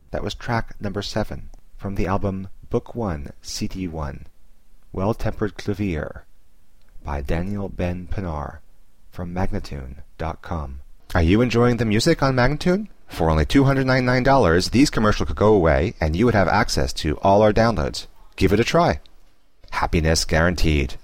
That was track number 7 from the album Book 1, CD 1, Well-Tempered Clavier by Daniel Ben Pinar from Magnatune.com. Are you enjoying the music on Magnatune? For only $299, these commercials could go away and you would have access to all our downloads. Give it a try. Happiness guaranteed.